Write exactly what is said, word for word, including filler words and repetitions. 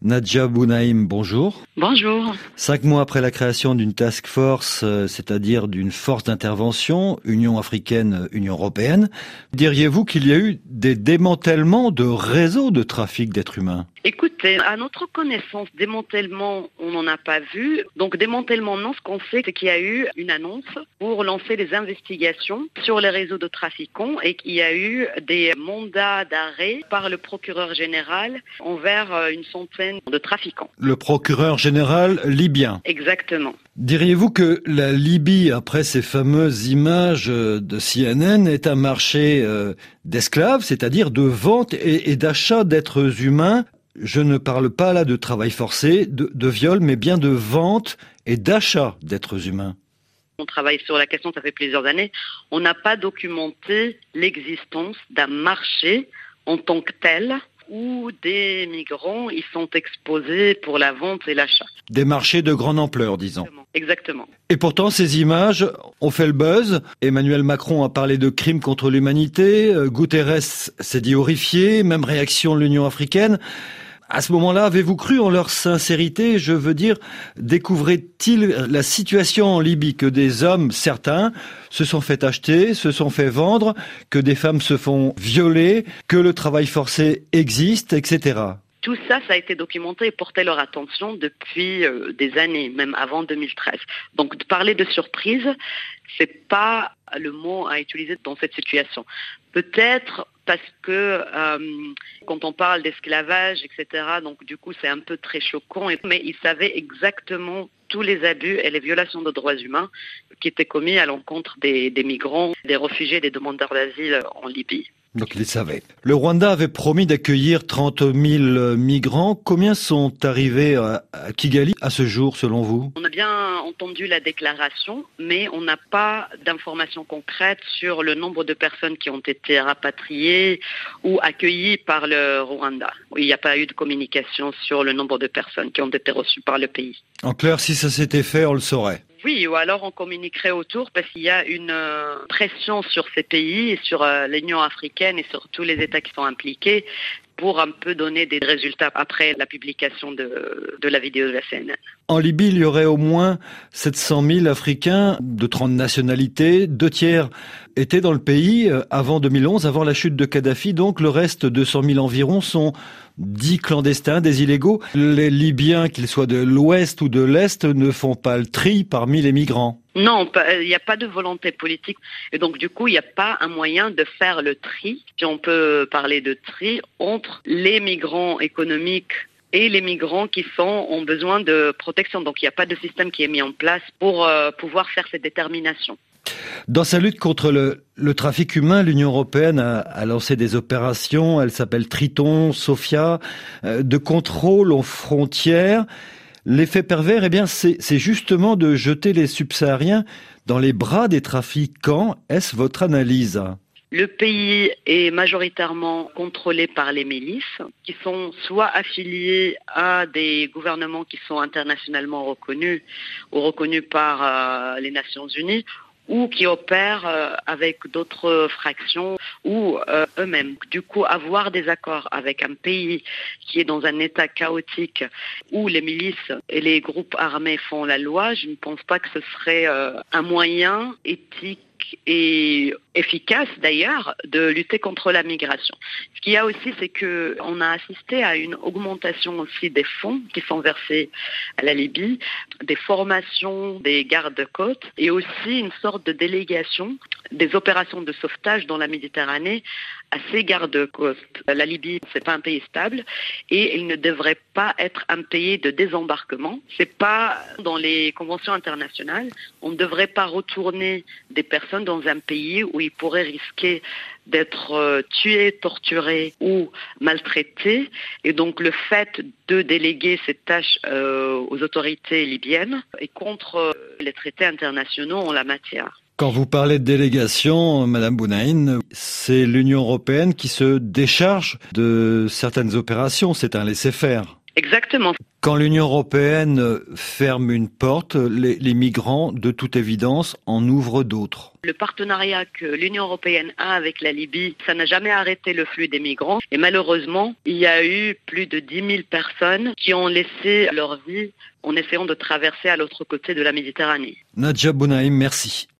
Nadja Bounaïm, bonjour. Bonjour. Cinq mois après la création d'une task force, euh, c'est-à-dire d'une force d'intervention, Union africaine, Union européenne, diriez-vous qu'il y a eu des démantèlements de réseaux de trafic d'êtres humains ? Écoutez, à notre connaissance, démantèlement, on n'en a pas vu. Donc démantèlement, non. Ce qu'on sait, c'est qu'il y a eu une annonce pour lancer des investigations sur les réseaux de trafiquants et qu'il y a eu des mandats d'arrêt par le procureur général envers une centaine de trafiquants. Le procureur général libyen. Exactement. Diriez-vous que la Libye, après ces fameuses images de C N N, est un marché d'esclaves, c'est-à-dire de vente et, et d'achat d'êtres humains? Je ne parle pas là de travail forcé, de, de viol, mais bien de vente et d'achat d'êtres humains. On travaille sur la question, ça fait plusieurs années. On n'a pas documenté l'existence d'un marché en tant que tel où des migrants ils sont exposés pour la vente et l'achat. Des marchés de grande ampleur, disons. Exactement. Et pourtant, ces images ont fait le buzz. Emmanuel Macron a parlé de crimes contre l'humanité. Guterres s'est dit horrifié. Même réaction de l'Union africaine. À ce moment-là, avez-vous cru en leur sincérité? Je veux dire, découvraient-ils la situation en Libye, que des hommes, certains, se sont fait acheter, se sont fait vendre, que des femmes se font violer, que le travail forcé existe, et cetera. Tout ça, ça a été documenté et porté leur attention depuis euh, des années, même avant deux mille treize. Donc, de parler de surprise, c'est pas le mot à utiliser dans cette situation. Peut-être parce que euh, quand on parle d'esclavage, et cetera, donc du coup, c'est un peu très choquant. Mais ils savaient exactement tous les abus et les violations de droits humains qui étaient commis à l'encontre des, des migrants, des réfugiés, des demandeurs d'asile en Libye. Donc ils savaient. Le Rwanda avait promis d'accueillir trente mille migrants. Combien sont arrivés à Kigali à ce jour, selon vous? On a bien entendu la déclaration, mais on n'a pas d'informations concrètes sur le nombre de personnes qui ont été rapatriées ou accueillies par le Rwanda. Il n'y a pas eu de communication sur le nombre de personnes qui ont été reçues par le pays. En clair, si ça s'était fait, on le saurait. Oui, ou alors on communiquerait autour parce qu'il y a une euh, pression sur ces pays et sur euh, l'Union africaine et sur tous les États qui sont impliqués pour un peu donner des résultats après la publication de, de la vidéo de la C N N. En Libye, il y aurait au moins sept cent mille Africains de trente nationalités. Deux tiers étaient dans le pays avant deux mille onze, avant la chute de Kadhafi. Donc le reste, deux cent mille environ, sont dits clandestins, des illégaux. Les Libyens, qu'ils soient de l'ouest ou de l'est, ne font pas le tri parmi les migrants. Non, il n'y a pas de volonté politique. Et donc, du coup, il n'y a pas un moyen de faire le tri, si on peut parler de tri, entre les migrants économiques et les migrants qui sont, ont besoin de protection. Donc, il n'y a pas de système qui est mis en place pour euh, pouvoir faire cette détermination. Dans sa lutte contre le, le trafic humain, l'Union européenne a, a lancé des opérations, elles s'appellent Triton, Sophia, euh, de contrôle aux frontières. L'effet pervers, eh bien, c'est, c'est justement de jeter les subsahariens dans les bras des trafiquants. Est-ce votre analyse ? Le pays est majoritairement contrôlé par les milices qui sont soit affiliées à des gouvernements qui sont internationalement reconnus ou reconnus par euh, les Nations Unies, ou qui opèrent euh, avec d'autres fractions ou euh, eux-mêmes. Du coup, avoir des accords avec un pays qui est dans un état chaotique où les milices et les groupes armés font la loi, je ne pense pas que ce serait euh, un moyen éthique et efficace d'ailleurs de lutter contre la migration. Ce qu'il y a aussi, c'est que on a assisté à une augmentation aussi des fonds qui sont versés à la Libye, des formations des gardes-côtes et aussi une sorte de délégation des opérations de sauvetage dans la Méditerranée à ces gardes-côtes. La Libye, c'est pas un pays stable et il ne devrait pas être un pays de désembarquement. C'est pas dans les conventions internationales. On ne devrait pas retourner des personnes dans un pays où ils pourraient risquer d'être euh, tués, torturés ou maltraités. Et donc le fait de déléguer cette tâche euh, aux autorités libyennes est contre euh, les traités internationaux en la matière. Quand vous parlez de délégation, Madame Bounaïm, c'est l'Union européenne qui se décharge de certaines opérations, c'est un laisser-faire. Exactement. Quand l'Union européenne ferme une porte, les, les migrants, de toute évidence, en ouvrent d'autres. Le partenariat que l'Union européenne a avec la Libye, ça n'a jamais arrêté le flux des migrants. Et malheureusement, il y a eu plus de dix mille personnes qui ont laissé leur vie en essayant de traverser à l'autre côté de la Méditerranée. Nadja Bounaïm, merci.